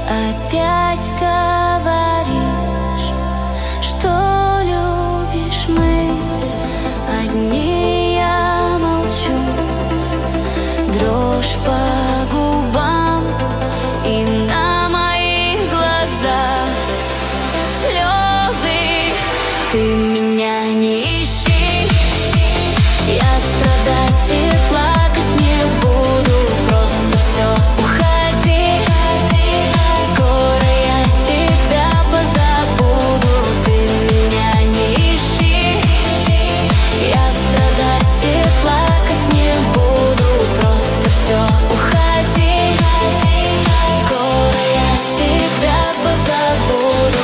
Опять говоришь, что любишь, мы одни, я молчу. Дрожь по губам и на моих глазах слезы. Ты меня не ищи, я страдать и плакать не буду. Просто все, уходи, скоро я тебя позабуду. Ты меня не ищи, я страдать и плакать не буду. Просто все, уходи, скоро я тебя позабуду.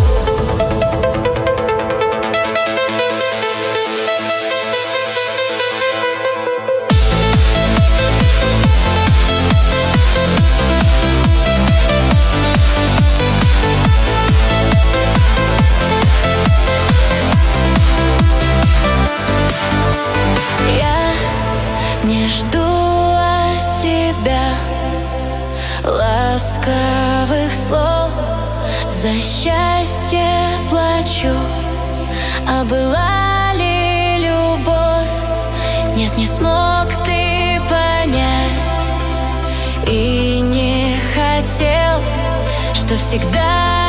Не жду от тебя ласковых слов, за счастье плачу. А была ли любовь? Нет, не смог ты понять и не хотел, что всегда